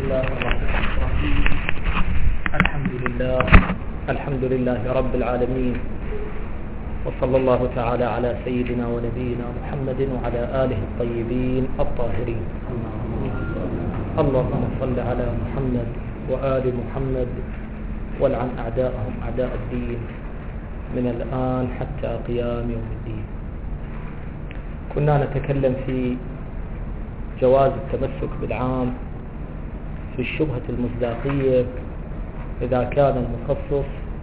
الله الرحمن الرحيم. الحمد لله رب العالمين، وصلى الله تعالى على سيدنا ونبينا محمد وعلى آله الطيبين الطاهرين. اللهم صل على محمد وآل محمد والعن أعداءهم أعداء الدين من الآن حتى قيام يوم الدين. كنا نتكلم في جواز التمسك بالعام في الشبهة المصداقية إذا كان المخصص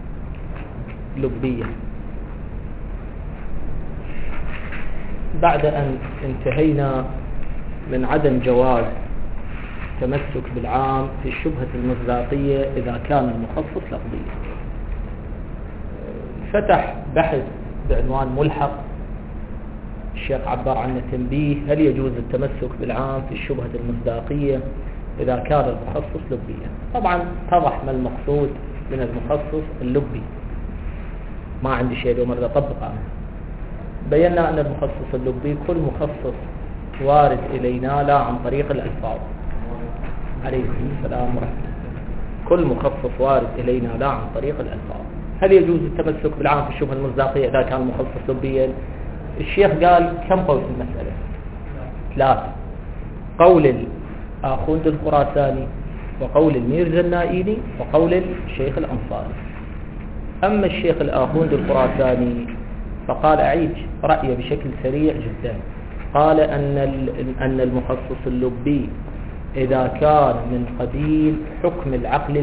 لبيا. بعد أن انتهينا من عدم جواز التمسك بالعام في الشبهة المصداقية إذا كان المخصص لفظيا، فتح بحث بعنوان ملحق الشيخ عبر عنه تنبيه: هل يجوز التمسك بالعام في الشبهة المصداقية إذا كان المخصص لبيا؟ طبعا اتضح ما المقصود من المخصص اللبي، ما عندي شيء اليوم أطبق عنه. بينا أن المخصص اللبي كل مخصص وارد إلينا لا عن طريق الألفاظ. عليكم السلام ورحمة الله. كل مخصص وارد إلينا لا عن طريق الألفاظ. هل يجوز التمسك بالعام في الشبهة المصداقية إذا كان المخصص لبيا؟ الشيخ قال كم قول في المسألة؟ 3: قول الآخوند الخراساني، وقول الميرزا النائيني، وقول الشيخ الأنصاري. أما الشيخ الآخوند الخراساني فقال أعيد رأيه بشكل سريع جدا. قال أن المخصص اللبي إذا كان من قبيل حكم العقل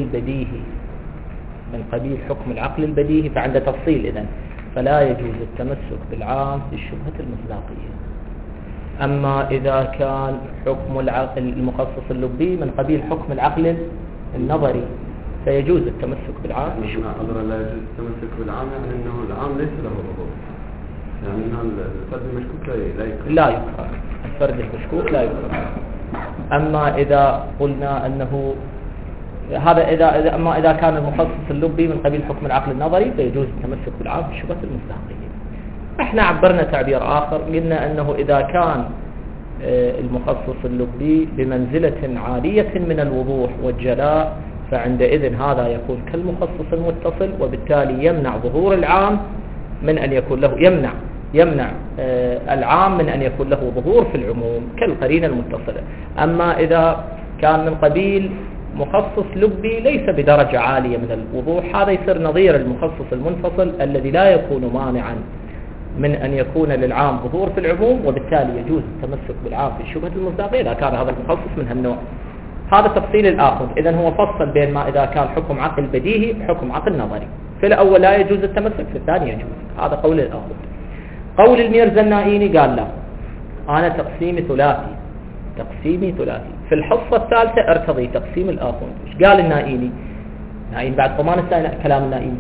البديهي فعند تفصيل إذن فلا يجوز التمسك بالعام في الشبهة المصداقية. أما إذا كان حكم المخصص اللبي من قبيل حكم العقل النظري فيجوز التمسك بالعام في الشبهة. لا يجوز التمسك بالعام يعني أنه العام ليس له ضبط، يعني أن الفرد المشكوك لا يكره. الفرد المشكوك لا يكره. أما إذا قلنا أنه هذا أما إذا كان المخصص اللبي من قبيل حكم العقل النظري فيجوز التمسك بالعام في الشبهة المصداقية. احنا عبرنا تعبير آخر، قلنا أنه إذا كان المخصص اللبي بمنزلة عالية من الوضوح والجلاء فعندئذ هذا يكون كالمخصص المتصل، وبالتالي يمنع ظهور العام من أن يكون له يمنع العام من أن يكون له ظهور في العموم كالقرينة المتصلة. أما إذا كان من قبيل مخصص لبي ليس بدرجة عالية من الوضوح، هذا يصير نظير المخصص المنفصل الذي لا يكون مانعا من أن يكون للعام ظهور في العموم، وبالتالي يجوز التمسك بالعام في الشبهة المصداقية إذا كان هذا المخصص من هالنوع. هذا تفصيل الآخر. إذن هو فصل بين ما إذا كان حكم عقل بديهي وحكم عقل نظري. في الأول لا يجوز التمسك، في الثاني يجوز. هذا قول الآخر. قول الميرزا النائيني قال لا، أنا تقسيمي ثلاثي. في الحصة الثالثة ارتضي تقسيم الآخر. إيش قال النائيني بعد طمان السنة كلام النائيني؟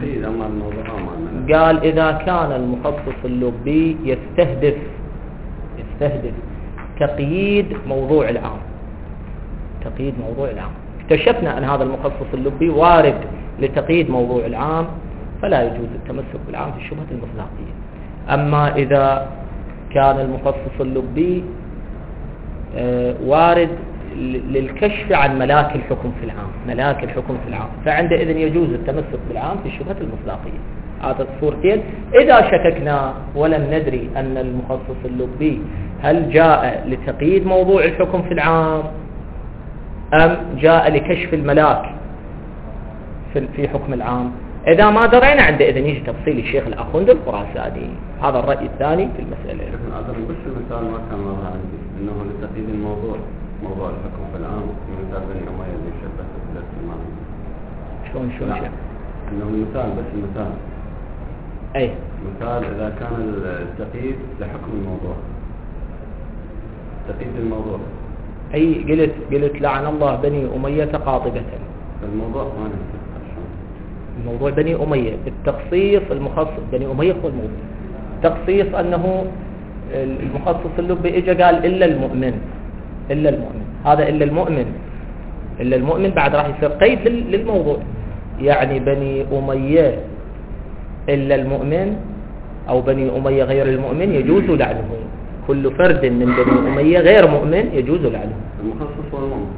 قال إذا كان المخصص اللبي يستهدف تقييد موضوع العام. اكتشفنا أن هذا المخصص اللبي وارد لتقييد موضوع العام، فلا يجوز التمسك بالعام في الشبهة المصداقية. أما إذا كان المخصص اللبي وارد للكشف عن ملاك الحكم في العام فعندئذ يجوز التمسك بالعام في الشبهة المصداقية. هذا الصورتين. إذا شككنا ولم ندري أن المخصص اللبي هل جاء لتقييد موضوع الحكم في العام أم جاء لكشف الملاك في حكم العام، إذا ما درينا عندئذ يجي تفصيل الشيخ الأخوند الخراساني. هذا الرأي الثاني في المسألة. بس المثال ما كان واضح عندي أنه لتقييد موضوع الحكم في العام في مثال بني أمية اللي شبه ثلاث سماء. شلون أنه المثال أي مثال إذا كان التقييد لحكم الموضوع، تقييد الموضوع. أي قلت لعن الله بني أمية قاطبة. الموضوع ما نفسه. الموضوع بني أمية، التخصيص المخصص بني أمية هو الموضوع. تخصيص أنه المخصص اللبي إجا قال إلا المؤمن. هذا إلا المؤمن بعد راح يصير قيد للموضوع، يعني بني أمية إلا المؤمن أو بني أمية غير المؤمن يجوز لعنه. كل فرد من بني أمية غير مؤمن يجوز لعنه. المخصص والمؤمن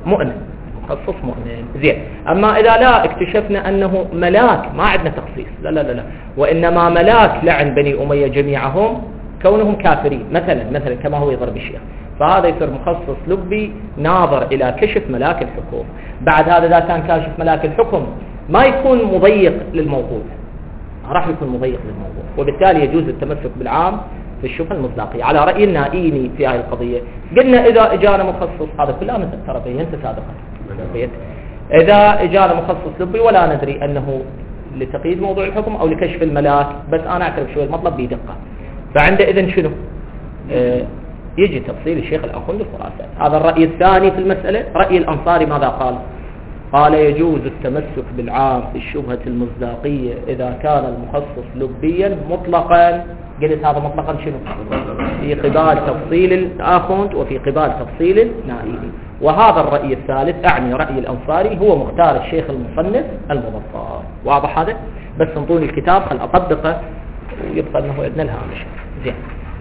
مؤمن، مخصص مؤمن. زين. أما إذا لا اكتشفنا أنه ملاك، ما عندنا تخصيص، لا لا لا لا، وإنما ملاك لعن بني أمية جميعهم كونهم كافرين مثلا كما هو يضرب الشيخ، فهذا يصير مخصص لبي ناظر إلى كشف ملاك الحكم. بعد هذا إذا كان كاشف ملاك الحكم ما يكون مضيق للموضوع، راح يكون مضيق للموضوع، وبالتالي يجوز التمسك بالعام في الشبهة المصداقية على رأي النائيني في هذه القضية. قلنا إذا إجانا مخصص، هذا كلها مثل ترى بينت سابقا، إذا إجانا مخصص لبي ولا ندري أنه لتقييد موضوع الحكم أو لكشف الملاك، بس أنا أعترف شوي المطلب بدقة، فعندئذ شنو؟ يجي تفصيل الشيخ الأخوندي الخراساني. هذا الرأي الثاني في المسألة. رأي الأنصاري ماذا قال؟ قال يجوز التمسك بالعام في الشبهة المصداقية إذا كان المخصص لبيا مطلقا. قلت هذا مطلقا شنو؟ في قبال تفصيل الآخوند وفي قبال تفصيل النائيني. وهذا الرأي الثالث أعني رأي الأنصاري هو مختار الشيخ المصنف المظفر. واضح هذا؟ بس انطوني الكتاب خل أطبقه ويبقى أنه عندنا الهامش. زين.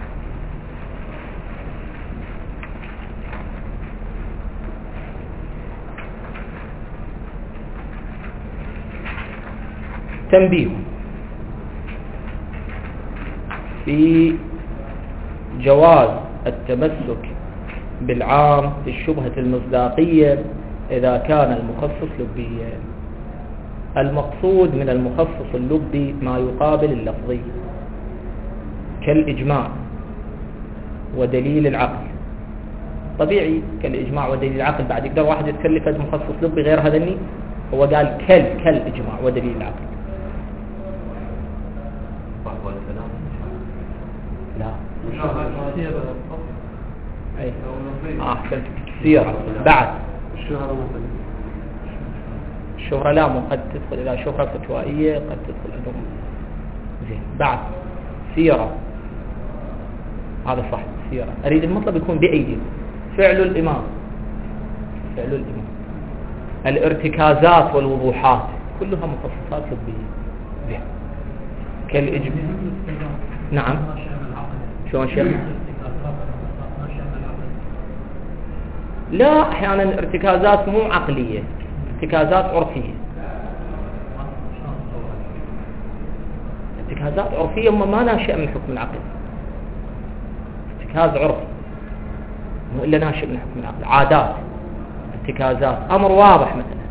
تنبيه في جواز التمسك بالعام في الشبهة المصداقية إذا كان المخصص لبيا. المقصود من المخصص اللبي ما يقابل اللفظي كالإجماع ودليل العقل. طبيعي كالإجماع ودليل العقل، بعد يقدر واحد يتكلف مخصص لبي غير هذني، هو قال كالإجماع ودليل العقل. لا أي أحسنت. سيرة بعد الشهرة لا، مو قد تدخل إلى شهرة فتوائية، قد تدخل عندهم. زين. بعد سيرة، هذا صح. سيرة أريد المطلب يكون بأيدي. فعل الإمام الارتكازات والوضوحات كلها مخصصات لبية. زين. كالإجماع. نعم. شلون شيخ؟ لا، أحيانا ارتكازات مو عقلية، ارتكازات عرفية. ارتكازات عرفية ما ناشئة من حكم العقل. ارتكاز عرفي مو إلا ناشئ من حكم العقل. عادات، ارتكازات، أمر واضح مثلا،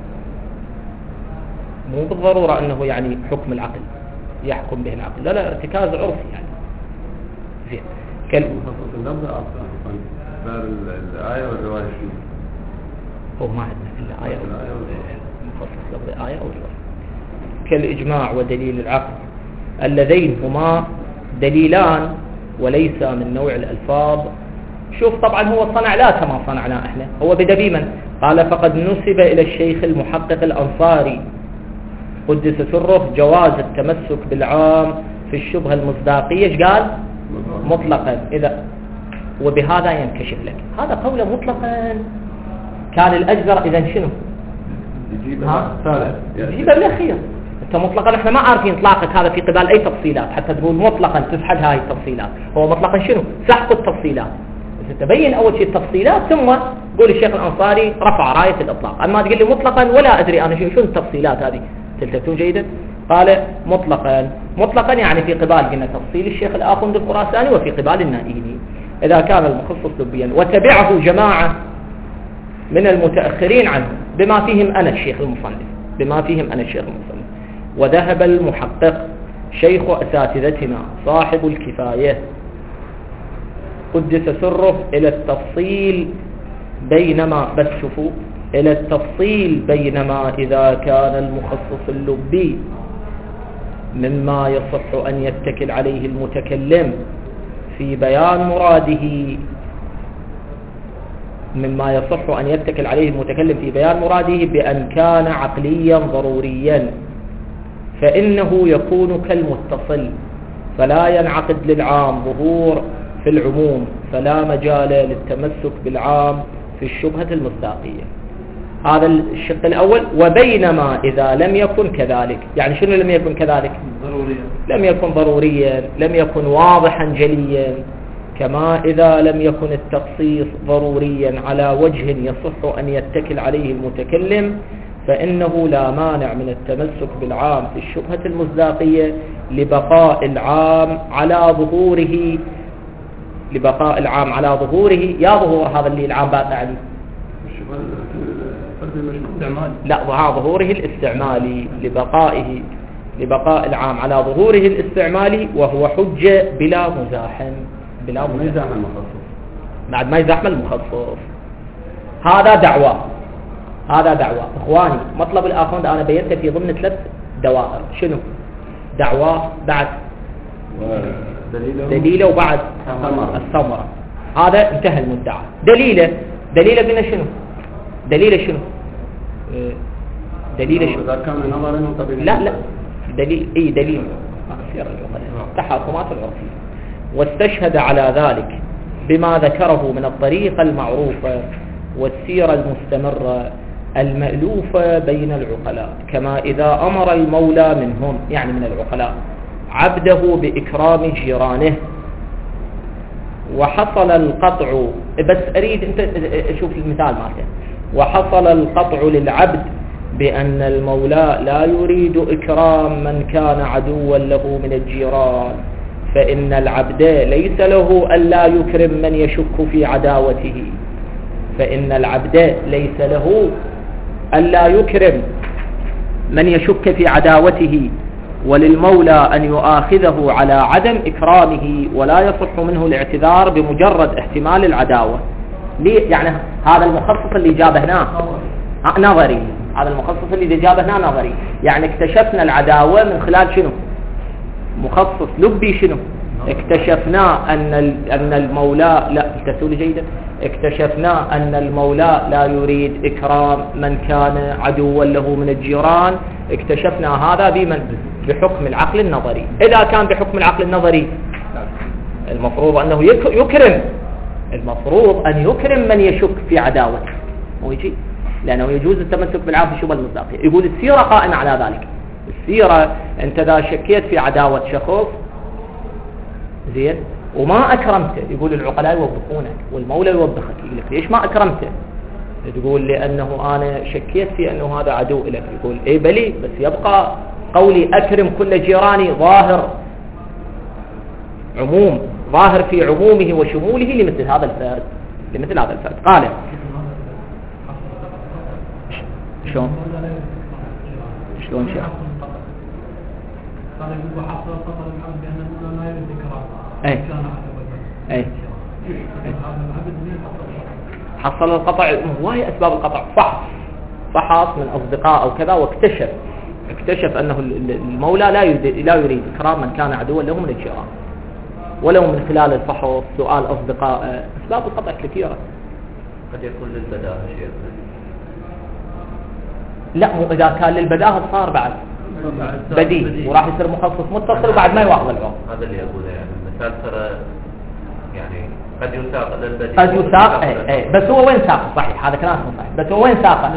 مو بالضرورة أنه يعني حكم العقل يحكم به العقل، لا ارتكاز عرفي يعني. زين. مخصص اللفظ أصلا الآية والرواية شنو؟ هو ما عندنا إلا آية مخصص لفظ آية أو رواية. كالإجماع ودليل العقل اللذين هما دليلان وليس من نوع الألفاظ. شوف طبعا هو صنع لا كما صنعنا احنا، هو بدبيما قال فقد نسب إلى الشيخ المحقق الأنصاري قدس سره جواز التمسك بالعام في الشبهة المصداقية. ايش قال؟ مطلقا. إذا وبهذا ينكشف لك هذا قوله مطلقا كان الأجدر. إذا شنو؟ يجيبها بالأخير. أنت مطلقا احنا ما عارفين إطلاقك هذا في قبال أي تفصيلات حتى تقول مطلقا تسحب هاي التفصيلات. هو مطلقا شنو؟ سحب التفصيلات. تبين أول شيء التفصيلات ثم قول الشيخ الأنصاري رفع راية الإطلاق. أما تقول لي مطلقا ولا أدري أنا شنو التفصيلات هذه، تلتفتون جيدا. قال مطلقا يعني في قبال قلنا تفصيل الشيخ الآخوندي الخراساني وفي قبال النائيني إذا كان المخصص لبيا. وتبعه جماعة من المتأخرين عنه بما فيهم أنا الشيخ المصنف وذهب المحقق شيخ أساتذتنا صاحب الكفاية قدس سره إلى التفصيل بينما إذا كان المخصص اللبي مما يصح أن يتكل عليه المتكلم في بيان مراده بأن كان عقليا ضروريا فإنه يكون كالمتصل فلا ينعقد للعام ظهور في العموم، فلا مجال للتمسك بالعام في الشبهة المصداقية. هذا الشق الأول. وبينما إذا لم يكن كذلك، يعني شنو لم يكن كذلك؟ لم يكن ضروريا، لم يكن واضحا جليا كما إذا لم يكن التخصيص ضروريا على وجه يصح أن يتكل عليه المتكلم فإنه لا مانع من التمسك بالعام في الشبهة المصداقية لبقاء العام على ظهوره. يا ظهور هذا اللي العام باقي عليه، لا ظهوره الاستعمالي لبقاء العام على ظهوره الاستعمالي، وهو حجة بلا مزاحم بعد ما يزاحم المخصص. هذا دعوة إخواني. مطلب الآخرون أنا بينته في ضمن 3 دوائر. شنو دعوة بعد دليله وبعد الثمرة. هذا انتهى المدعى. دليله قلنا شنو؟ دليله شنو؟ إذا كان نظرا لا دليل تحاكمات العرفية. واستشهد على ذلك بما ذكره من الطريقة المعروفة والسيرة المستمرة المألوفة بين العقلاء، كما إذا أمر المولى منهم يعني من العقلاء عبده بإكرام جيرانه وحصل القطع، بس أريد أنت شوف المثال مالته، وحصل القطع للعبد بأن المولى لا يريد إكرام من كان عدوا له من الجيران، فإن العبد ليس له ألا يكرم من يشك في عداوته. وللمولى أن يؤاخذه على عدم إكرامه، ولا يصح منه الاعتذار بمجرد احتمال العداوة. ليه؟ يعني هذا المخصص اللي جابه هنا نظري، يعني اكتشفنا العداوة من خلال شنو؟ مخصص لبي. شنو اكتشفنا؟ أن المولى لا تسولي جيدا، اكتشفنا أن المولى لا يريد إكرام من كان عدوا له من الجيران. اكتشفنا هذا بحكم العقل النظري. إذا كان بحكم العقل النظري المفروض أنه يكرم من يشك في عداوته، ويجي لأنه يجوز التمسك بالعام في الشبهة المصداقية. يقول السيرة قائمة على ذلك. السيرة أنت إذا شكيت في عداوة شخص زين وما أكرمته، يقول العقلاء يوبخونك والمولى يوبخك، يقول لك ليش ما أكرمته؟ تقول لأنه أنا شكيت في أنه هذا عدو لك. يقول إيه بلي، بس يبقى قولي أكرم كل جيراني ظاهر في عمومه وشموله لمثل هذا الفرد. قال شلون شيخ؟ حصل القطع. وهي أسباب القطع فحص من أصدقاء أو كذا، واكتشف أنه المولى لا يريد إكرام من كان عدوا له من الجيران، ولو من خلال الفحص سؤال أصدقاء. أسباب القطع كثيرة. قد يكون للبداهة شيء. لا، مو إذا كان للبداهة صار بعد بديل وراح يصير مخصص متصل وبعد ما يواخذ العرف. هذا اللي أقوله، يعني المثال ترى يعني قد يساق للبديل، قد يساق بس هو وين ساق؟ صحيح، هذا كلام صحيح، بس هو وين ساق؟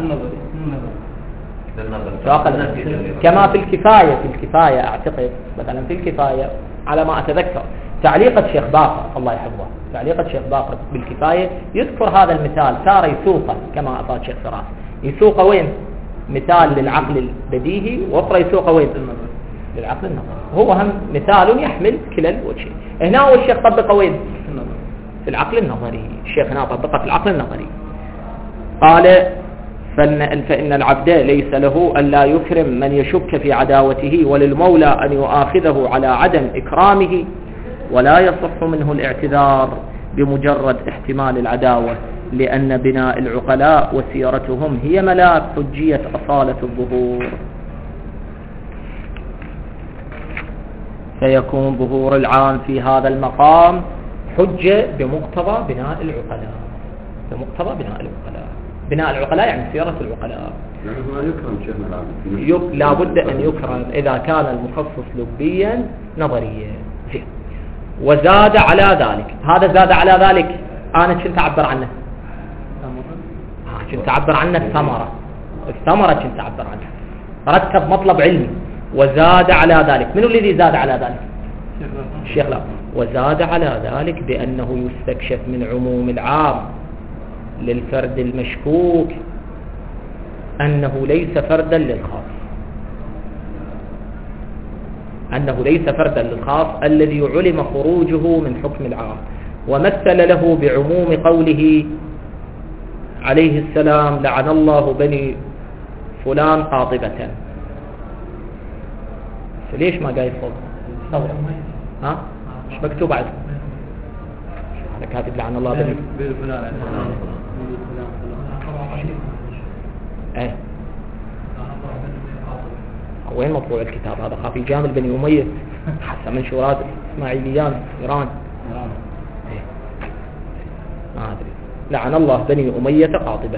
كما في الكفاية أعتقد مثلا في الكفاية على ما أتذكر تعليقة شيخ باقر الله يحفظه، تعليقة شيخ باقر بالكفاية يذكر هذا المثال، صار يسوقه كما أفاد شيخ فراس، يسوقه وين؟ مثال للعقل البديهي، وأخرى يسوقه وين؟ للعقل النظري. هو هم مثال يحمل كلا الوجهين. هنا هو الشيخ طبقه وين؟ في العقل النظري. الشيخ هنا طبقه في العقل النظري. قال فإن العبد ليس له ألا يكرم من يشك في عداوته، وللمولى أن يؤاخذه على عدم إكرامه، ولا يصح منه الاعتذار بمجرد احتمال العداوة، لأن بناء العقلاء وسيرتهم هي ملاك حجية أصالة الظهور، فيكون ظهور العام في هذا المقام حجة بمقتضى بناء العقلاء. بناء العقلاء يعني سيرة العقلاء. لا بد أن يكرم إذا كان المخصص لبيا نظريا. وزاد على ذلك، هذا زاد على ذلك أنا كنت أعبر عنه، الثمرة كنت أعبر عنها، رتب مطلب علمي. وزاد على ذلك، من الذي زاد على ذلك؟ الشيخ لا. وزاد على ذلك بأنه يستكشف من عموم العام للفرد المشكوك أنه ليس فردا للخاص، أنه ليس فردا للخاص الذي علم خروجه من حكم العام، ومثل له بعموم قوله عليه السلام لعن الله بني فلان قاطبة. ليش ما قايل فوق؟ ها؟ مش مكتوب عندك؟ هذا كاتب لعن الله بني فلان. ايه وين مطبوع الكتاب هذا؟ خافي جامل بني أمية حتى منشورات إسماعيليان إيران. إيه. ما أدري. لعن الله بني أمية قاطبة.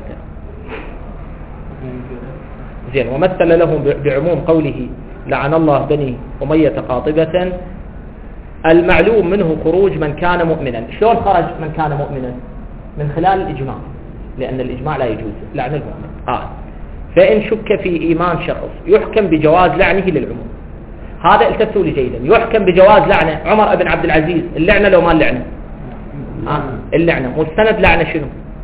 زين. ومثل لهم بعموم قوله لعن الله بني أمية قاطبة المعلوم منه خروج من كان مؤمنا. شلون خرج من كان مؤمنا؟ من خلال الإجماع، لأن الإجماع لا يجوز لعن المؤمن. فإن شك في إيمان شخص يحكم بجواز لعنه للعموم. هذا التفتوا لي جيدا. يحكم بجواز لعنه عمر بن عبد العزيز، اللعنة لو ما اللعنة؟ اللعنة. مستند لعنة شنو؟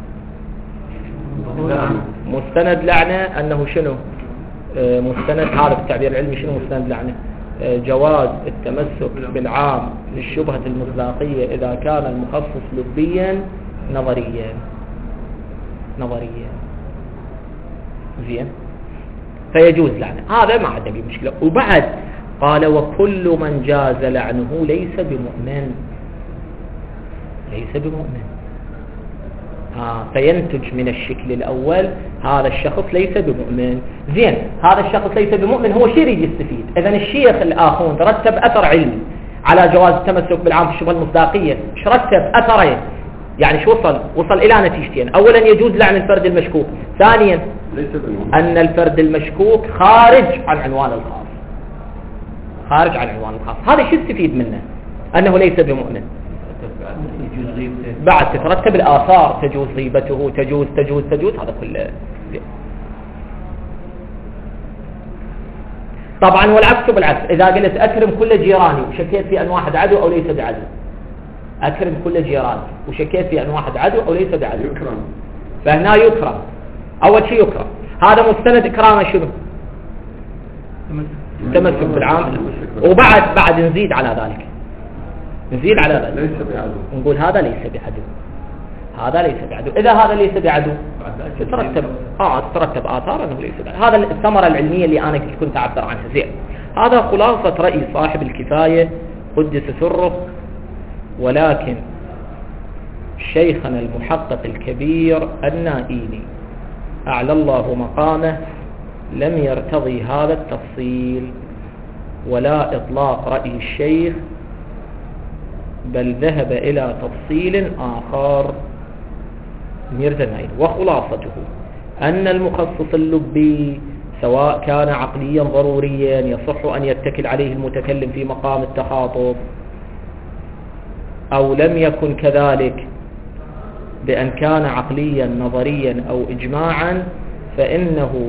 مستند لعنة أنه شنو؟ مستند هذا بالتعبير العلمي شنو مستند لعنة؟ جواز التمسك بالعام للشبهة المصداقية إذا كان المخصص لبيا نظريا. زين. فيجوز لعنه، هذا ما عندنا به مشكلة. وبعد قال وكل من جاز لعنه ليس بمؤمن. فينتج من الشكل الأول هذا الشخص ليس بمؤمن. زين. هذا الشخص ليس بمؤمن هو شيء يريد يستفيد. إذن الشيخ الآخون رتب أثر علمي على جواز التمسك بالعام في الشبهة المصداقية. ايش رتب أثرين؟ يعني شو وصل إلى نتيجتين. أولا يجوز لعن الفرد المشكوك، ثانيا أن الفرد المشكوك خارج عن عنوان الخاص. هذا شو استفيد منه؟ أنه ليس بمؤمن. بعد تترتب الآثار، تجوز غيبته، تجوز هذا كله. طبعا والعكس بالعكس. إذا قلت أكرم كل جيراني وشكيت في أن واحد عدو أو ليس بعدو، أكرم كل جيراني وشكيت في أن واحد عدو أو ليس بعدو، يكرم. فهنا يكرم. أول شيء يكرم. هذا مستند إكرامه شنو؟ تمسك بالعام. وبعد نزيد على ذلك ليس بعدو. نقول هذا ليس بعدو. إذا هذا ليس بعدو تترتب آثار أنه ليس بعدو. هذا الثمرة العلمية اللي أنا كنت أعبر عنها. زين. هذا خلاصة رأي صاحب الكفاية قدس سره. ولكن شيخنا المحقق الكبير النائيني أعلى الله مقامه لم يرتضي هذا التفصيل ولا إطلاق رأي الشيخ، بل ذهب إلى تفصيل آخر. وخلاصته أن المخصص اللبي سواء كان عقليا ضروريا يصح أن يتكل عليه المتكلم في مقام التخاطب أو لم يكن كذلك بأن كان عقليا نظريا أو إجماعا، فإنه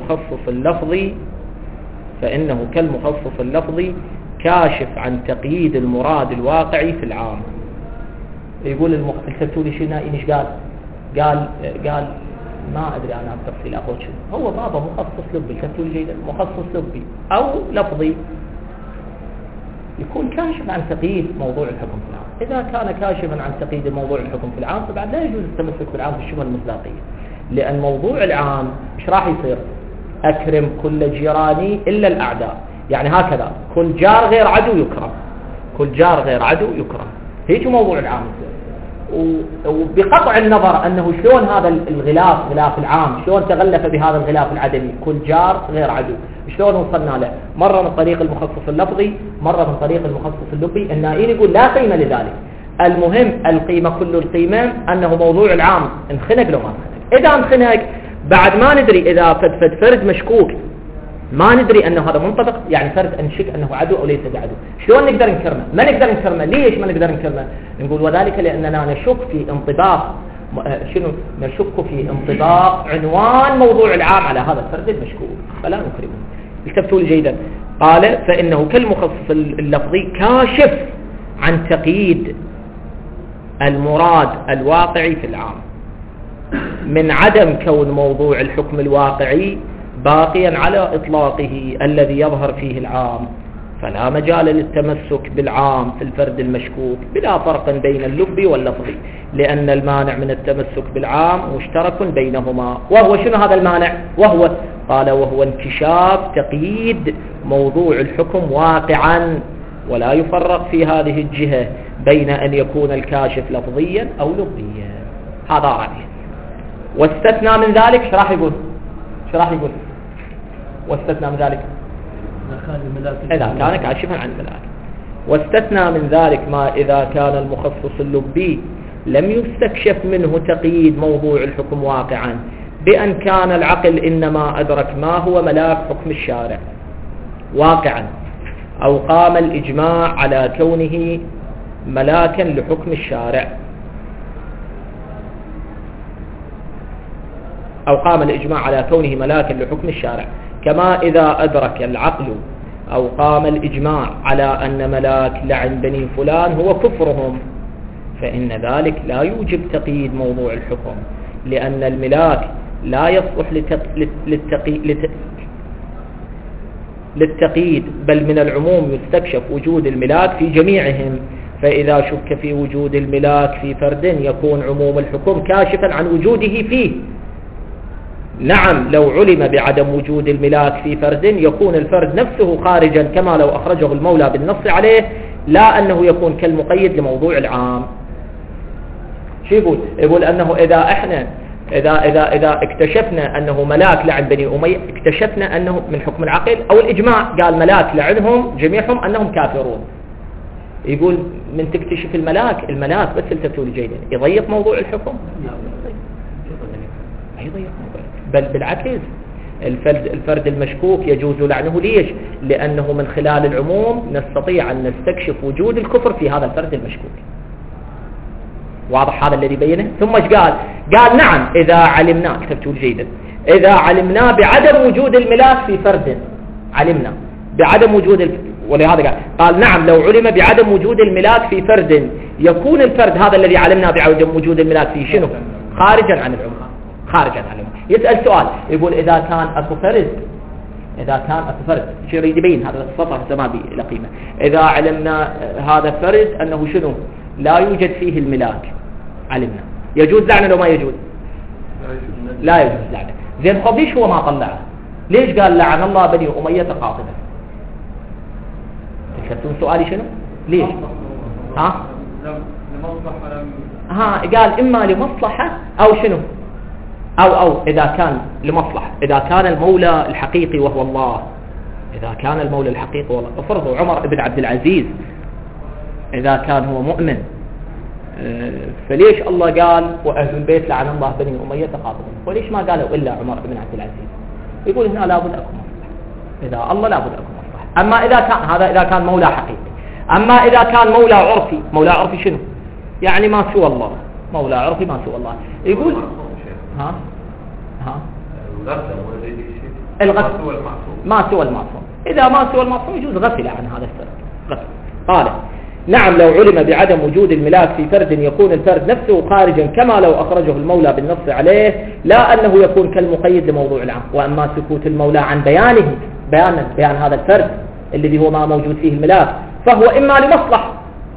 كالمخصص اللفظي كاشف عن تقييد المراد الواقعي في العام. يقول الكتولي شنائي ايش قال ما أدري أنا التفصيل أقول شنو هو بابا مخصص لبي. الكتولي جيدا مخصص لبي أو لفظي يكون كاشف عن تقييد موضوع الحكم في العام. إذا كان كاشفا عن تقييد موضوع الحكم في العام فبعد لا يجوز التمسك بالعام في الشبهة المصداقية، لأن موضوع العام إيش راح يصير؟ أكرم كل جيراني إلا الأعداء. يعني هكذا كل جار غير عدو يكرم. هيك موضوع العام. وبقطع النظر أنه شلون هذا غلاف العام شلون تغلف بهذا الغلاف العدمي كل جار غير عدو، شلون وصلنا له؟ مرة من طريق المخصص اللفظي، مرة من طريق المخصص اللبي. النائين يقول لا قيمة لذلك. المهم القيمة كل القيمة أنه موضوع العام انخنق لو ما انخنق. إذا انخنق بعد ما ندري إذا فرد مشكوك ما ندري أنه هذا منطبق، يعني فرد أنشك أنه عدو أو ليس بعدو، شلون نقدر نكرمه؟ ما نقدر نكرمه. ليش ما نقدر نكرمه؟ نقول وذلك لأننا نشك في انطباق عنوان موضوع العام على هذا الفرد المشكوك، فلا نكرمه. التفتوا جيدا. قال فإنه كالمخصص اللفظي كاشف عن تقييد المراد الواقعي في العام من عدم كون موضوع الحكم الواقعي باقيا على إطلاقه الذي يظهر فيه العام، فلا مجال للتمسك بالعام في الفرد المشكوك بلا فرق بين اللب واللفظ، لأن المانع من التمسك بالعام مشترك بينهما. وهو شنو هذا المانع؟ وهو انكشاف تقييد موضوع الحكم واقعا، ولا يفرق في هذه الجهة بين أن يكون الكاشف لفظيا أو لبيا. هذا رأيه. واستثنى من ذلك شو راح يقول؟ واستثنى من ذلك إذا كان كاشفا عن الملاك. واستثنى من ذلك ما إذا كان المخصص اللبي لم يستكشف منه تقييد موضوع الحكم واقعا، بأن كان العقل إنما أدرك ما هو ملاك حكم الشارع واقعا، أو قام الإجماع على كونه ملاكا لحكم الشارع، كما إذا أدرك العقل أو قام الإجماع على أن ملاك لعن بني فلان هو كفرهم، فإن ذلك لا يوجب تقييد موضوع الحكم، لأن الملاك لا يصلح للتقييد، بل من العموم يستكشف وجود الملاك في جميعهم، فإذا شك في وجود الملاك في فرد يكون عموم الحكم كاشفا عن وجوده فيه. نعم لو علم بعدم وجود الملاك في فرد يكون الفرد نفسه خارجا، كما لو أخرجه المولى بالنص عليه، لا أنه يكون كالمقيد لموضوع العام. شو يقول أنه إذا اكتشفنا أنه ملاك لعن بني أمية، اكتشفنا أنه من حكم العقل أو الإجماع قال ملاك لعنهم جميعهم أنهم كافرون، يقول من تكتشف الملاك بس التفتوا جيدا يضيق موضوع الحكم؟ لا يضيق موضوع، بل بالعكس الفرد المشكوك يجوز لعنه. ليش؟ لأنه من خلال العموم نستطيع أن نستكشف وجود الكفر في هذا الفرد المشكوك. واضح هذا الذي بينه؟ ثم ايش قال نعم إذا علمنا، كتبتوا جيدا، إذا علمنا بعدم وجود الملاك في فرد، علمنا بعدم وجود ولهذا قال نعم لو علم بعدم وجود الملاك في فرد يكون الفرد هذا الذي علمنا بعدم وجود الملاك فيه شنو؟ خارجا عن العموم. يسأل سؤال يقول إذا كان أكو فرد شو يريد يبين هذا السطر ما بي له قيمة. إذا علمنا هذا فرد أنه شنو؟ لا يوجد فيه الملاك، علمنا يجوز لعنه لو ما يجوز؟ لا يجوز لعنه. زين خب ليش هو ما طلعه؟ ليش قال لعن الله بني أمية قاطبة؟ تفهمون سؤالي شنو؟ ليش؟ قال إما لمصلحة أو شنو؟ أو إذا كان لمصلحة، إذا كان المولى الحقيقي وهو الله، افرضوا عمر بن عبد العزيز إذا كان هو مؤمن، فليش الله قال وأهل البيت لعن الله بني أمية قاطبة؟ وليش ما قالوا إلا عمر بن عبد العزيز؟ يقول هنا لابد أكون مصلحة، إذا الله لابد أكون مصلحة. أما إذا كان مولى حقيقي. أما إذا كان مولى عرفي شنو؟ يعني ما سوى الله، مولى عرفي ما سوى الله. يقول الغسل ما سوى المعصوم. إذا ما سوى المعصوم يجوز غسل عن هذا الفرد. قال نعم لو علم بعدم وجود الملاك في فرد يكون الفرد نفسه خارجا، كما لو أخرجه المولى بالنص عليه، لا أنه يكون كالمقيد لموضوع العام. وأما سكوت المولى عن بيان هذا الفرد الذي هو ما موجود فيه الملاك فهو إما لمصلحة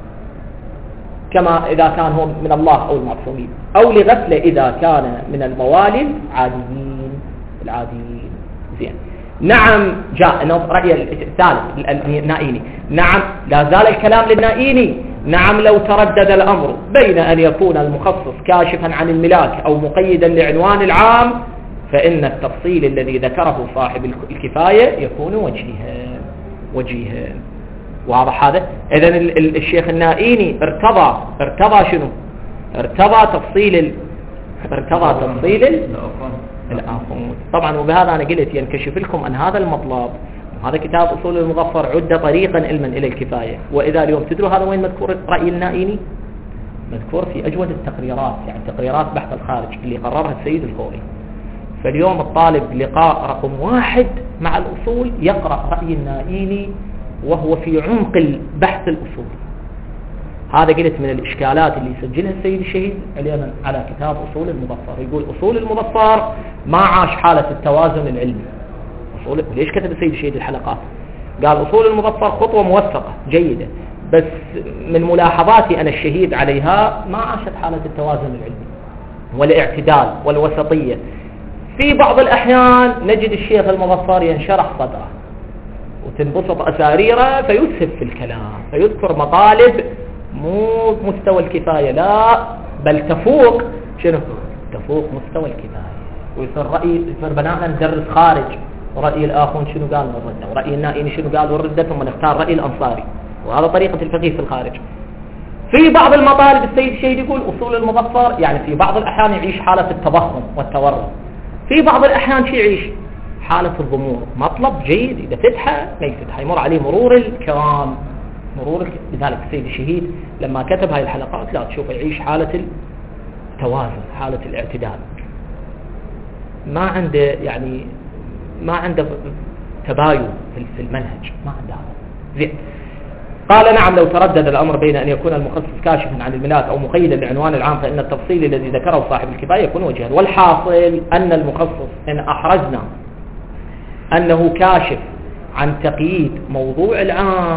كما إذا كان هو من الله أو المعصومين، أو لغفلة إذا كان من الموالي العاديين. زين. نعم جاء رأي الثالث النائيني. نعم لا زال الكلام للنائيني. نعم لو تردد الأمر بين أن يكون المخصص كاشفا عن الملاك أو مقيدا لعنوان العام، فإن التفصيل الذي ذكره صاحب الكفاية يكون وجيها. واضح هذا؟ إذن الشيخ النائيني ارتضى شنو؟ ارتضى تفصيل الآفون. طبعا وبهذا أنا قلت ينكشف لكم أن هذا المطلب، هذا كتاب أصول المظفر عد طريقا علما إلى الكفاية. وإذا اليوم تدروا هذا وين مذكور رأي النائيني؟ مذكور في أجود التقريرات، يعني تقريرات بحث الخارج اللي قررها السيد الخوري فاليوم الطالب لقاء رقم 1 مع الأصول يقرأ رأي النائيني وهو في عمق البحث الأصولي. هذا قلت من الإشكالات اللي يسجلها السيد الشهيد على كتاب أصول المظفر. يقول أصول المظفر ما عاش حالة التوازن العلمي. ليش كتب السيد الشهيد الحلقات؟ قال أصول المظفر خطوة موفقة جيدة، بس من ملاحظاتي أنا الشهيد عليها ما عاشت حالة التوازن العلمي والاعتدال والوسطية. في بعض الأحيان نجد الشيخ المظفر ينشرح صدره وتنبسط أساريره فيسهب في الكلام، فيذكر مطالب مو مستوى الكفاية، لا بل تفوق مستوى الكفاية، ويصير رأي يصير بناء ندرس خارج رأي الآخرون شنو قال ونردنا، ورأي النائين شنو قال ونردنا، ثم نختار رأي الأنصاري. وهذا طريقة الفقيه في الخارج. في بعض المطالب السيد الشهيد يقول أصول المظفر يعني في بعض الأحيان يعيش حالة التضخم والتورط، في بعض الأحيان يعيش حالة الضمور. مطلب جيد إذا فتحه ما يفتحه، يمر عليه مرور الكرام، لذلك السيد الشهيد لما كتب هاي الحلقات لا تشوف يعيش حالة التوازن، حالة الاعتدال، ما عنده تباين في المنهج، ما عنده هذا. زين. قال نعم لو تردد الأمر بين أن يكون المخصص كاشفا عن الملاك أو مقيدا لعنوان العام فإن التفصيل الذي ذكره صاحب الكفاية يكون وجها. والحاصل أن المخصص إن أحرزنا أنه كاشف عن تقييد موضوع العام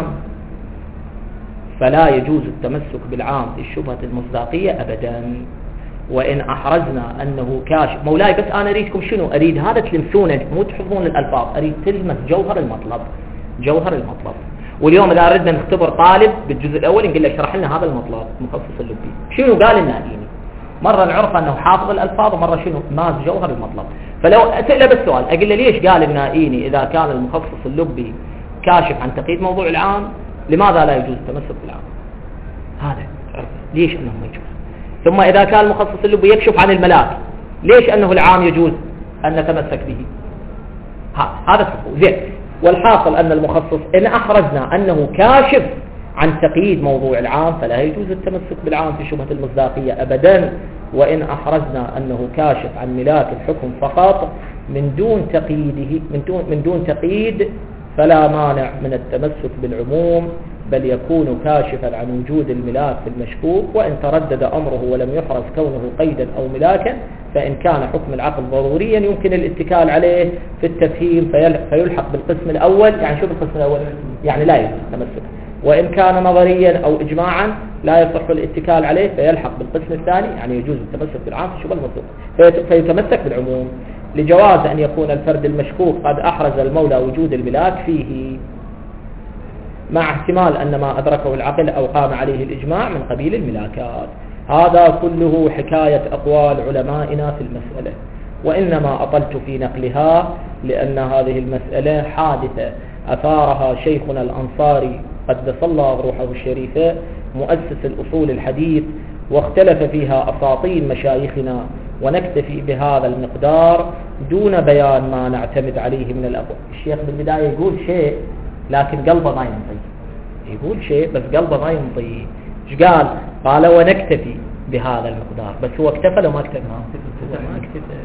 فلا يجوز التمسك بالعام في الشبهة المصداقية أبدا. وإن أحرزنا أنه كاشف، مولاي بس أنا أريدكم شنو؟ أريد هذا تلمسونه، مو تحفظون الألفاظ، أريد تلمس جوهر المطلب. واليوم إذا أردنا نختبر طالب بالجزء الأول نقول له اشرح لنا هذا المطلب مخصص اللبي شنو قال النائيني، مرة نعرف أنه حافظ الألفاظ ومرة شنو ماس جوهر المطلب. فلو أسأله بالسؤال أقول له ليش قال النائيني إذا كان المخصص اللبي كاشف عن تقييد موضوع العام لماذا لا يجوز التمسك بالعام؟ هذا ليش أنه ما يجوز. ثم إذا كان المخصص اللبي يكشف عن الملاك ليش أنه العام يجوز أن نتمسك به؟ هذا السبب. زين. والحاصل أن المخصص إن أحرزنا أنه كاشف عن تقييد موضوع العام فلا يجوز التمسك بالعام في شبهة المصداقية أبدا. وإن أحرزنا أنه كاشف عن ملاك الحكم فقط من دون تقييد فلا مانع من التمسك بالعموم، بل يكون كاشفا عن وجود الملاك في المشكوك. وإن تردد أمره ولم يحرز كونه قيدا أو ملاكا فإن كان حكم العقل ضروريا يمكن الاتكال عليه في التفهيم فيلحق بالقسم الأول. يعني شوف القسم الأول يعني لا يجوز التمسك. وإن كان نظريا أو إجماعا لا يصح الاتكال عليه فيلحق بالقسم الثاني، يعني يجوز التمسك بالعام في شبهة المصداقية فيتمسك بالعموم لجواز أن يكون الفرد المشكوك قد أحرز المولى وجود الملاك فيه، مع احتمال أن ما أدركه العقل أو قام عليه الإجماع من قبيل الملاكات. هذا كله حكاية أقوال علمائنا في المسألة، وإنما أطلت في نقلها لأن هذه المسألة حادثة أثارها شيخنا الأنصاري قدس الله روحه الشريفة مؤسس الأصول الحديث، واختلف فيها أساطين مشايخنا، ونكتفي بهذا المقدار دون بيان ما نعتمد عليه من الأقوال. الشيخ بالبداية يقول شيء لكن قلبه ما ينطي، يقول شيء بس قلبه ما ينطي. ايش قال؟ قال ونكتفي بهذا المقدار، بس هو اكتفى لو ما اكتفى؟ ما اكتفى.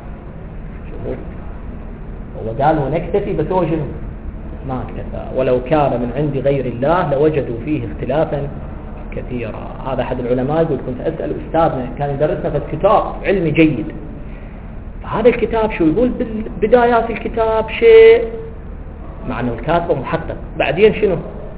هو قال ونكتفي بس هو شنو؟ ما اكتفى. ولو كان من عند غير الله لوجدوا فيه اختلافا كثيرا. هذا أحد العلماء يقول كنت أسأل أستاذنا كان يدرسنا في كتاب علمي جيد، فهذا الكتاب شو يقول بدايات الكتاب شيء مع أنه الكاتب محقق، بعدين شنو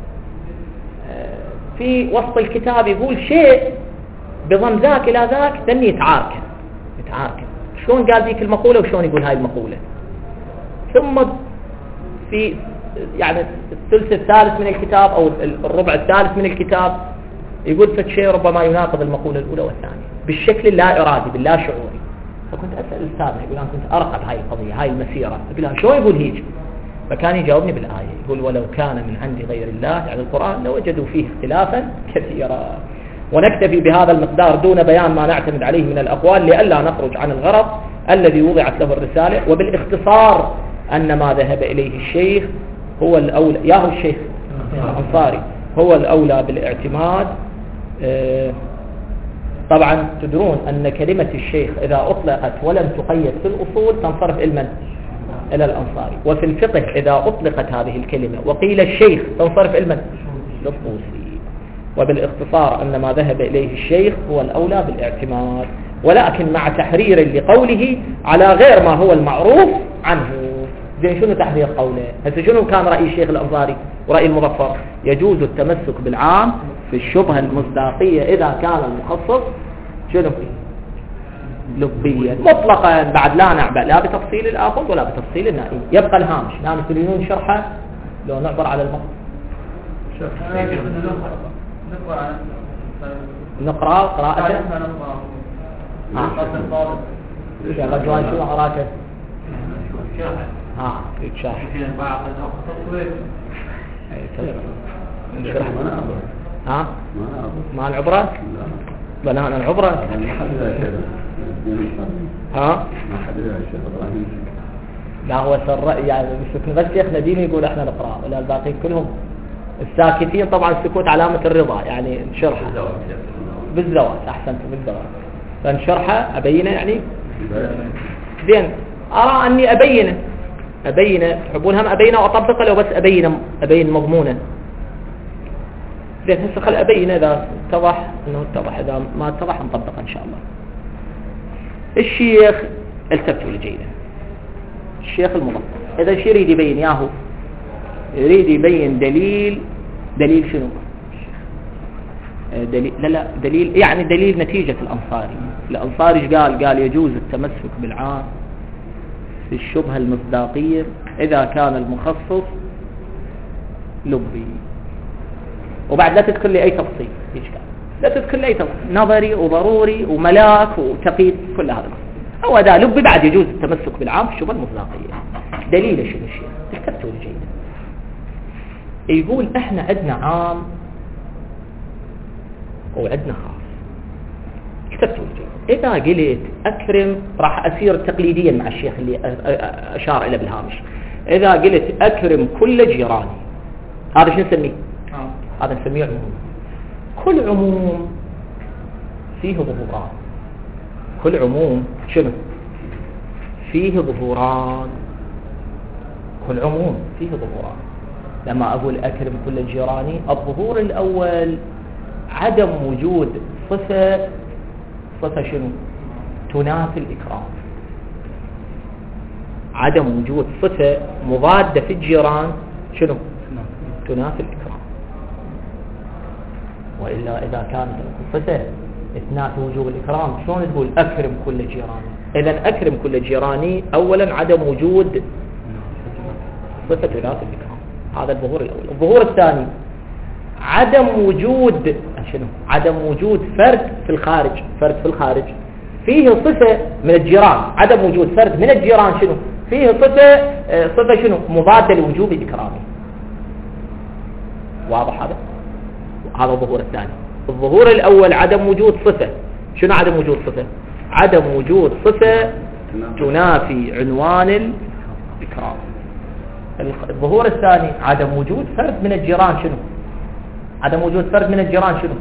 في وسط الكتاب يقول شيء بضم ذاك إلى ذاك ثاني يتعاركن. شلون قال ذيك المقولة وشلون يقول هاي المقولة. ثم في يعني الثلث الثالث من الكتاب أو الربع الثالث من الكتاب يقول فد شيء ربما يناقض المقولة الأولى والثانية بالشكل اللا إرادي باللا شعوري. فكنت أسأل أستاذنا يقول أنا كنت أرقب هاي القضية هاي المسيرة، أقول له شو يقول هيك؟ فكان يجاوبني بالآية يقول ولو كان من عند غير الله يعني القرآن لوجدوا فيه اختلافا كثيرا. ونكتفي بهذا المقدار دون بيان ما نعتمد عليه من الأقوال لئلا نخرج عن الغرض الذي وضعت له الرسالة. وبالاختصار أن ما ذهب إليه الشيخ هو الأولى، ياهو الشيخ الأنصاري هو الأولى بالاعتماد. طبعا تدرون أن كلمة الشيخ إذا أطلقت ولم تقيد في الأصول تنصرف إلى الأنصاري، وفي الفقه إذا أطلقت هذه الكلمة وقيل الشيخ تنصرف للطوسي. وبالاختصار أن ما ذهب إليه الشيخ هو الأولى بالاعتماد، ولكن مع تحرير لقوله على غير ما هو المعروف عنه. زين شنو تحرير قوله؟ هسه شنو كان رأي الشيخ الأنصاري ورأي المظفر؟ يجوز التمسك بالعام في الشبهة المصداقية إذا كان المخصص شنو لبيا مطلقا، بعد لا نعبأ لا بتفصيل الآخذ ولا بتفصيل النائي. يبقى الهامش. نعم تريدون شرحه لو نعبر على المطلق نقرأ قراءته. يا رجوان شو قراءته؟ يتشرح. ما العبرة؟ بناء العبرة. لا هو سر يعني بس شيخ نديم يقول احنا نقرأ ولا الباقيين كلهم الساكتين. طبعا السكوت علامة الرضا، يعني نشرحه بالزواج. احسنت بالزواج. فنشرحه ابينه يعني زين. ارى اني ابينه تحبون هم ابينه واطبقه لو بس ابين مضمونه. زين هسه خل ابينه اذا اتضح انه اتضح، اذا ما اتضح نطبقه ان شاء الله. الشيخ التفتوا لجيدا الشيخ المظفر اذا شي يريد يبين ياهو يريد يبين دليل شنو؟ دليل يعني دليل نتيجة الأنصاري ايش قال يجوز التمسك بالعام في الشبهة المصداقية إذا كان المخصص لبي. وبعد لا تذكر لي أي تفصيل، لا تذكر لي أي تفصيل نظري وضروري وملاك وتقييد كل هذا. هو ده لبي بعد يجوز التمسك بالعام في الشبهة المصداقية. دليل شنو الشيء؟ تكتبتوا الجيدة. يقول احنا عندنا عام وعندنا خاص. كتبتوا الجيدة. إذا قلت أكرم راح أسير تقليديا مع الشيخ اللي أشار إلى بالهامش. إذا قلت أكرم كل جيراني هذا شو نسميه؟ هذا نسميه عموم. كل عموم فيه ظهوران. كل عموم شنو؟ فيه ظهوران. كل عموم فيه ظهوران. لما أقول أكرم كل جيراني الظهور الأول عدم وجود صفة شنو؟ تنافي الإكرام. عدم وجود صفة مضادة في الجيران شنو؟ تنافي الإكرام. وإلا إذا كانت صفة تنافي وجوب الإكرام شلون تقول أكرم كل جيراني؟ إذا أكرم كل جيراني أولا عدم وجود صفة تنافي الإكرام. هذا الظهور الأول. الظهور الثاني عدم وجود شنو؟ عدم وجود فرد في الخارج فيه صفة من الجيران. عدم وجود فرد من الجيران شنو؟ فيه صفة شنو؟ مضادة لوجوب إكرامه. واضح هذا الظهور الثاني. الظهور الأول عدم وجود صفة. شنو عدم وجود صفة؟ عدم وجود صفة تنافي عنوان الإكرام. الظهور الثاني عدم وجود فرد من الجيران شنو؟ عدم وجود فرد من الجيران شنو؟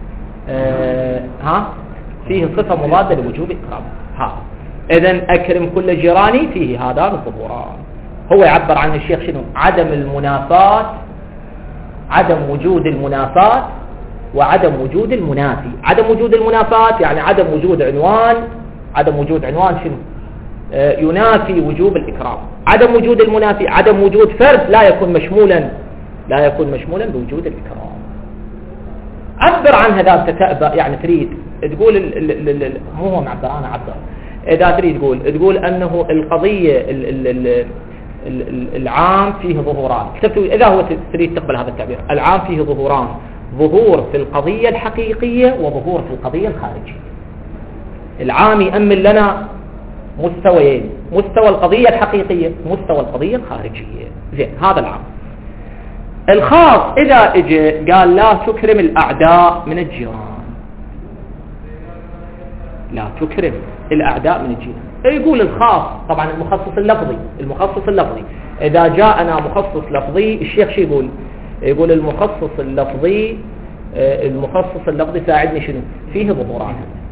فيه صفة مضادة لوجوب إكرام. إذن أكرم كل جيراني فيه هذان الظهوران. هو يعبر عن الشيخ شنو؟ عدم المنافات، عدم وجود المنافات وعدم وجود المنافي. عدم وجود المنافات يعني عدم وجود عنوان شنو؟ ينافي وجوب الإكرام. عدم وجود المنافي عدم وجود فرد لا يكون مشمولا بوجود الإكرام. عبر عن هذا تتأبى يعني تريد تقول مو هو معبر أنا عبر. إذا تريد تقول أنه القضية العام فيه ظهوران. كتبت إذا هو تريد تقبل هذا التعبير. العام فيه ظهوران، ظهور في القضية الحقيقية وظهور في القضية الخارجية. العام يأمل لنا مستويين، مستوى القضية الحقيقية مستوى القضية الخارجية. زين هذا العام. الخاص إذا اجى قال لا تكرم الأعداء من الجيران، لا تكرم الأعداء من الجيران. يقول الخاص طبعا المخصص اللفظي إذا جاءنا مخصص لفظي الشيخ شو يقول المخصص اللفظي ساعدني شنو؟ فيه ظهوران.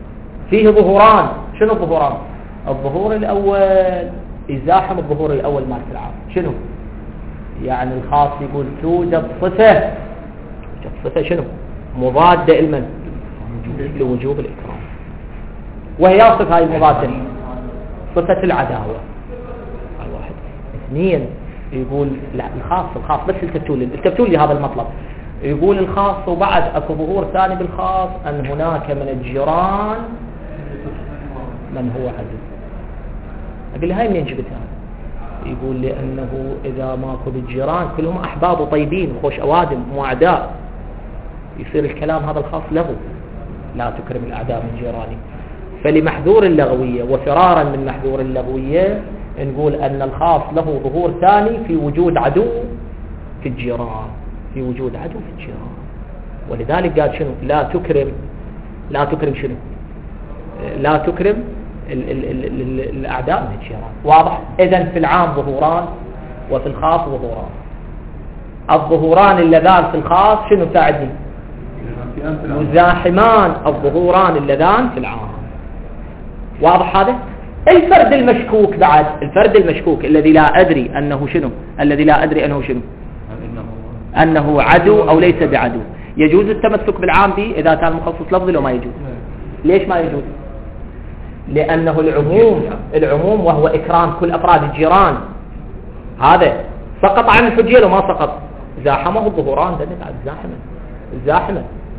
فيه ظهوران. شنو الظهوران؟ الظهور الأول يزاحم الظهور الأول مال العام. شنو يعني؟ الخاص يقول توجد صفة شنو؟ مضادة لمن؟ لوجوب الإكرام. وهي صفة هاي المضادة صفة العداوة. واحد. اثنين يقول لا الخاص بس التفتوا لي هذا المطلب. يقول الخاص وبعد اكو ظهور ثاني بالخاص ان هناك من الجيران من هو عدو. اقول هاي منين جبتها؟ يقول لانه اذا ماكو بالجيران كلهم احباب وطيبين وخوش اوادم واعداء يصير الكلام هذا الخاص له لا تكرم الاعداء من جيراني. فلمحذور اللغوية وفرارا من محذور اللغوية نقول أن الخاص له ظهور ثاني في وجود عدو في الجيران. ولذلك قال شنو؟ لا تكرم شنو؟ لا تكرم الأعداء من الجيران. واضح؟ إذن في العام ظهوران وفي الخاص ظهوران. الظهوران اللذان في الخاص شنو ساعدني؟ مزاحمان الظهوران اللذان في العام. واضح هذا؟ الفرد المشكوك بعد، الفرد المشكوك الذي لا أدري أنه شنو؟ أنه عدو أو ليس بعدو. يجوز التمسك بالعام به إذا كان مخصص لفظي لو ما يجوز. ليش ما يجوز؟ لأنه العموم وهو إكرام كل أفراد الجيران هذا سقط عن الحجية لو ما سقط زاحمه الظهوران. ده زاحمة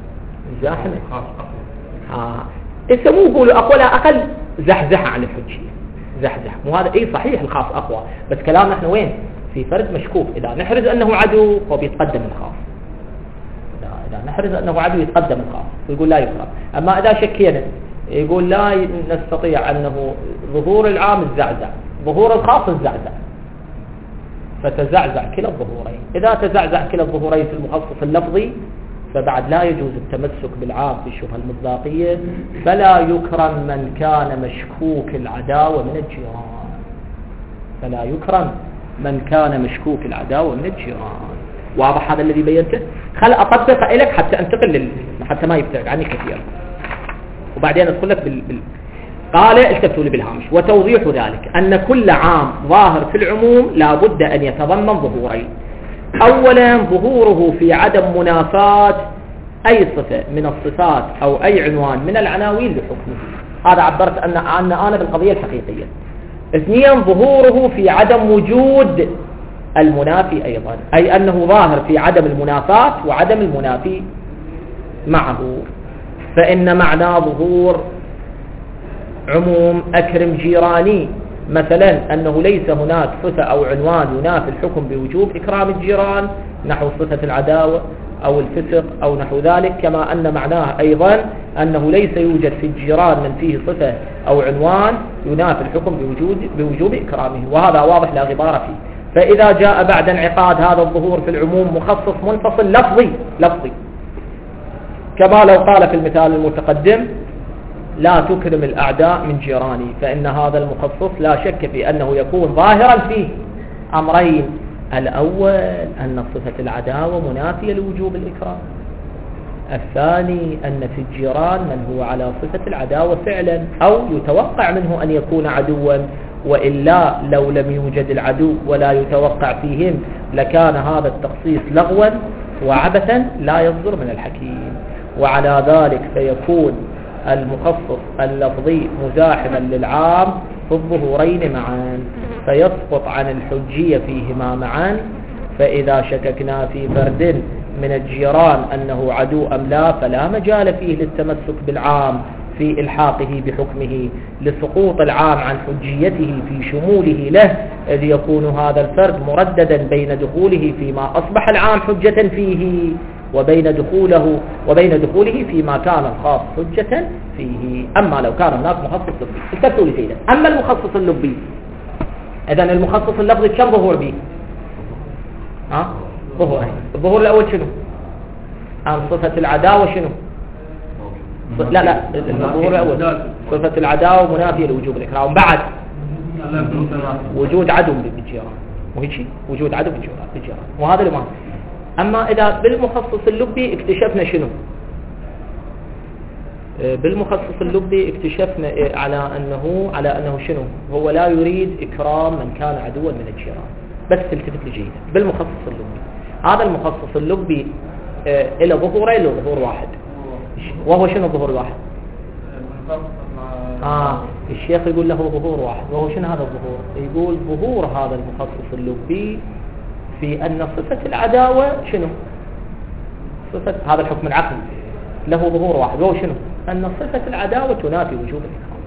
يسموه يقولوا أقوى لا أقل زحزح عن الحجية. وهذا صحيح الخاص أقوى، بس كلامنا احنا وين؟ في فرد مشكوك. إذا نحرز أنه عدو هو بيتقدم الخاص. إذا نحرز أنه عدو يتقدم الخاص ويقول لا يكرم. أما إذا شكينا يقول لا نستطيع أنه ظهور العام الزعزع ظهور الخاص الزعزع، فتزعزع كلا الظهورين. إذا تزعزع كلا الظهورين في المخصص اللفظي فبعد لا يجوز التمسك بالعام في الشبهة المصداقية، فلا يكرم من كان مشكوك العداوة من الجيران. واضح هذا الذي بينته؟ خل أطبق لك حتى أنتقل حتى ما يبتعد عني كثيرا، وبعدين أدخل لك قال التفتوا لي بالهامش. وتوضيح ذلك أن كل عام ظاهر في العموم لا بد أن يتضمن ظهورين. أولا ظهوره في عدم منافاة أي صفة من الصفات أو أي عنوان من العناوين لحكمه. هذا عبرت أنا بالقضية الحقيقية. اثنين ظهوره في عدم وجود المنافي أيضا، أي أنه ظاهر في عدم المنافاة وعدم المنافي معه. فإن معنى ظهور عموم أكرم جيراني مثلا أنه ليس هناك صفة أو عنوان ينافي الحكم بوجوب إكرام الجيران نحو صفة العداوة أو الفسق أو نحو ذلك، كما أن معناه أيضا أنه ليس يوجد في الجيران من فيه صفة أو عنوان ينافي الحكم بوجوب إكرامه. وهذا واضح لا غبار فيه. فإذا جاء بعد انعقاد هذا الظهور في العموم مخصص منفصل لفظي كما لو قال في المثال المتقدم لا تكرم الأعداء من جيراني، فإن هذا المخصص لا شك في أنه يكون ظاهرا فيه أمرين. الأول أن صفة العداوة منافية لوجوب الإكرام. الثاني أن في الجيران من هو على صفة العداوة فعلا أو يتوقع منه أن يكون عدوا، وإلا لو لم يوجد العدو ولا يتوقع فيهم لكان هذا التخصيص لغوا وعبثا لا يصدر من الحكيم. وعلى ذلك فيكون المخصص اللفظي مزاحما للعام في الظهورين معا، فيسقط عن الحجية فيهما معا. فإذا شككنا في فرد من الجيران أنه عدو أم لا فلا مجال فيه للتمسك بالعام في إلحاقه بحكمه لسقوط العام عن حجيته في شموله له، إذ يكون هذا الفرد مرددا بين دخوله فيما أصبح العام حجة فيه وبين دخوله فيما كان الخاص حجة فيه. أما لو كان هناك مخصص لفظي اكتبتوا لي سيدا. أما المخصص اللفظي إذن المخصص اللفظي كم ظهور به؟ ظهورين. الظهور الأول شنو؟ عن صفة العداوة شنو؟ لا الظهور الأول صفة العداوة منافية لوجوب الإكرام، بعد وجود عدو بالجيران، وهيك وجود عدو بالجيران، وهذا اللي مهم. أما إذا بالمخصص اللبي اكتشفنا شنو؟ بالمخصص اللبي اكتشفنا على أنه شنو هو لا يريد إكرام من كان عدوا من الجيران، بس تلتفت لجيدا بالمخصص اللبي. هذا المخصص اللبي إلى ظهورين، له ظهور واحد، وهو شنو الظهور الواحد؟ الشيخ يقول له ظهور واحد، وهو شنو هذا الظهور؟ يقول ظهور هذا المخصص اللبي في أن صفة العداوة شنو؟ صفة هذا الحكم العقلي له ظهور واحد، وهو شنو؟ أن صفة العداوة تنافي وجوب الإكرام.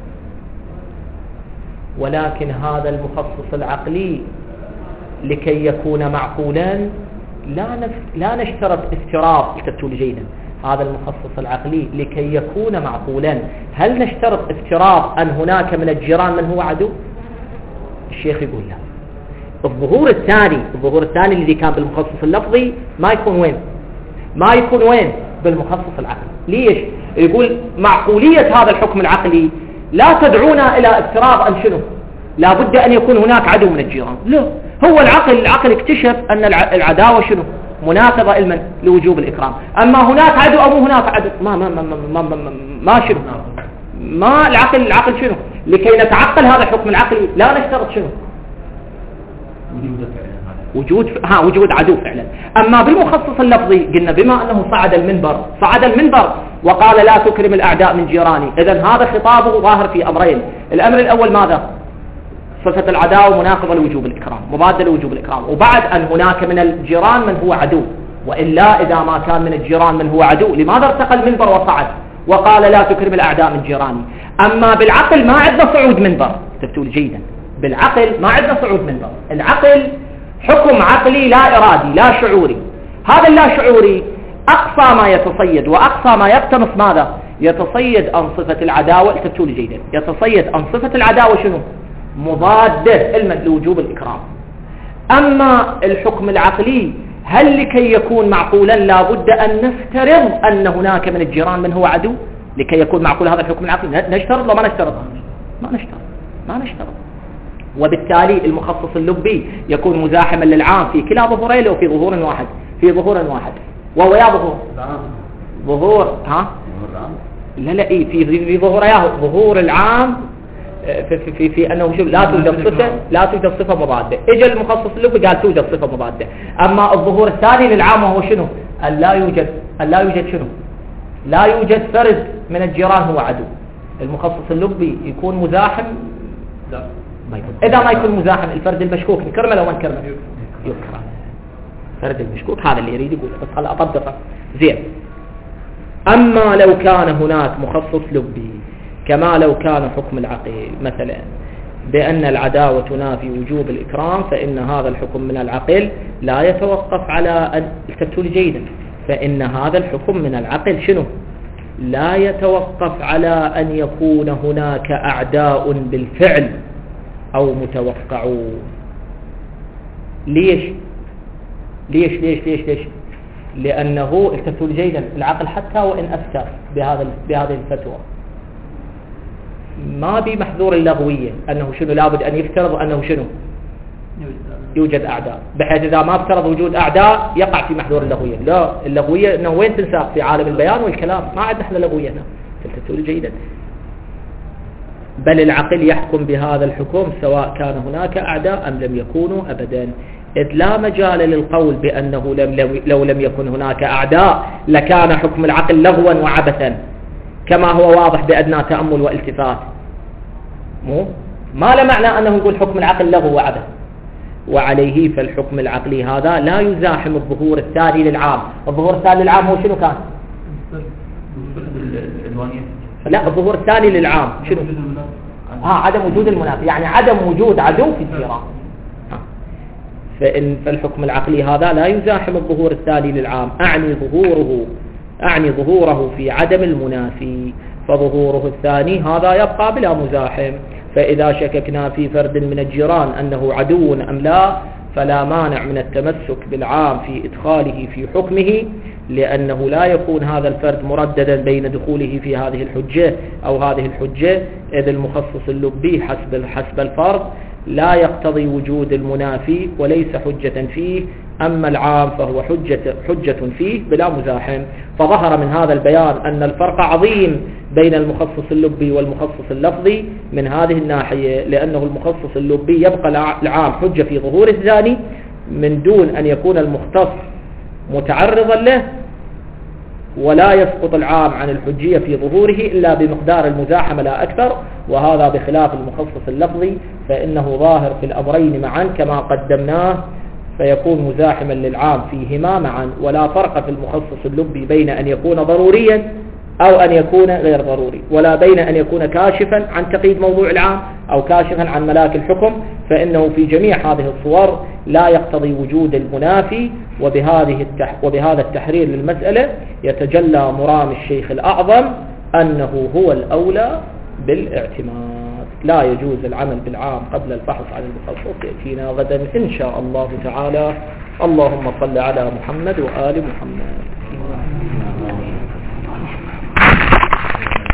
ولكن هذا المخصص العقلي لكي يكون معقولا لا نشترط افتراض، التبتول جيدا، هذا المخصص العقلي لكي يكون معقولا هل نشترط افتراض أن هناك من الجيران من هو عدو؟ الشيخ يقول لا. الظهور الثاني الذي كان بالمخصص اللفظي ما يكون وين؟ ما يكون وين؟ بالمخصص العقلي. ليش؟ يقول معقولية هذا الحكم العقلي لا تدعونا إلى افتراض أن شنو؟ لا بد أن يكون هناك عدو من الجيران. لا، هو العقل اكتشف أن العداوة شنو؟ مناسبة علما لوجوب الإكرام. أما هناك عدو أو هناك عدو ما شنو؟ ما العقل شنو؟ لكي نتعقل هذا الحكم العقلي لا نشترط شنو؟ وجود عدو فعلا. أما بالمخصص اللفظي قلنا بما أنه صعد المنبر وقال لا تكرم الأعداء من جيراني، إذن هذا خطابه ظاهر في أمرين. الأمر الأول ماذا؟ صفة العداوة مناقضة لوجوب الإكرام، مضادة لوجوب الإكرام، وبعد أن هناك من الجيران من هو عدو، وإلا إذا ما كان من الجيران من هو عدو لماذا ارتقى المنبر وصعد وقال لا تكرم الأعداء من جيراني؟ أما بالعقل ما عندنا صعود منبر، تفتول جيدا، بالعقل ما عندنا صعود منبر. العقل حكم عقلي لا إرادي لا شعوري. هذا اللا شعوري أقصى ما يتصيد وأقصى ما يقتنص ماذا؟ يتصيد أن صفة العداوة، تفتول جيدا، يتصيد أن صفة العداوة شنو؟ مضادة علما لوجوب الإكرام. أما الحكم العقلي هل لكي يكون معقولا لا بد أن نفترض أن هناك من الجيران من هو عدو لكي يكون معقول هذا الحكم العقلي؟ نشترط ولا ما نشترط؟ ما نشترط. وبالتالي المخصص اللبي يكون مزاحما للعام في كلا ظهورين وفي ظهور واحد. وهو يا ظهور لا في ظهور العام في أنه لا توجد صفة مضادة. اجى المخصص اللبي قال توجد صفة مضادة. أما الظهور الثاني للعام وهو شنو؟ أن لا يوجد شنو؟ لا يوجد فرد من الجيران هو عدو. المخصص اللبي يكون مزاحم؟ لا ما يكون. إذا ما يكون مزاحم الفرد المشكوك نكرمه لو ما نكرمه؟ يكرم. فرد المشكوك هذا اللي يريد يقول، بس خلي أطبقه زين. أما لو كان هناك مخصص لبي كما لو كان حكم العقل مثلا بأن العداوة تنافي وجوب الإكرام، فإن هذا الحكم من العقل لا يتوقف على أن تبتول جيدا، فإن هذا الحكم من العقل شنو؟ لا يتوقف على أن يكون هناك أعداء بالفعل أو متوقعون. ليش؟ لأنه تبتول جيدا العقل حتى وإن أفتى بهذه الفتوى ما بمحذور اللغوية أنه شنو لابد أن يفترض أنه شنو يوجد أعداء، بحيث إذا ما افترض وجود أعداء يقع في محذور اللغوية. لا، اللغوية أنه وين تنساق في عالم البيان والكلام، ما عندنا احنا لغوية هنا تبتول جيدا. بل العقل يحكم بهذا الحكم سواء كان هناك أعداء أم لم يكونوا أبدا، إذ لا مجال للقول بأنه لو لم يكن هناك أعداء لكان حكم العقل لغوا وعبثا كما هو واضح بأدنى تأمل والتفات. ما له معنى أنه يقول حكم العقل لغو وعبث. وعليه فالحكم العقلي هذا لا يزاحم الظهور الثاني للعام. الظهور الثاني للعام هو شنو كان؟ لا، الظهور الثاني للعام شنو؟ عدم وجود المنافي، يعني عدم وجود عدو في الجيران. فالحكم العقلي هذا لا يزاحم الظهور الثاني للعام، أعني ظهوره في عدم المنافي، فظهوره الثاني هذا يبقى بلا مزاحم. فإذا شككنا في فرد من الجيران أنه عدو أم لا فلا مانع من التمسك بالعام في إدخاله في حكمه، لأنه لا يكون هذا الفرد مرددا بين دخوله في هذه الحجة أو هذه الحجة، إذ المخصص اللبي حسب الفرض لا يقتضي وجود المنافي وليس حجة فيه أما العام فهو حجة فيه بلا مزاحم. فظهر من هذا البيان أن الفرق عظيم بين المخصص اللبي والمخصص اللفظي من هذه الناحية، لأنه المخصص اللبي يبقى العام حجة في ظهور الثاني من دون أن يكون المختص متعرضا له، ولا يسقط العام عن الحجية في ظهوره إلا بمقدار المزاحمة لا أكثر، وهذا بخلاف المخصص اللفظي فإنه ظاهر في الأمرين معا كما قدمناه، فيكون مزاحما للعام فيهما معا. ولا فرق في المخصص اللبي بين أن يكون ضروريا أو أن يكون غير ضروري، ولا بين أن يكون كاشفا عن تقييد موضوع العام أو كاشفا عن ملاك الحكم، فإنه في جميع هذه الصور لا يقتضي وجود المنافي. وبهذا التحرير للمسألة يتجلى مرام الشيخ الأعظم أنه هو الأولى بالاعتماد. لا يجوز العمل بالعام قبل البحث عن المخصص، يأتينا غدا إن شاء الله تعالى. اللهم صل على محمد وآل محمد.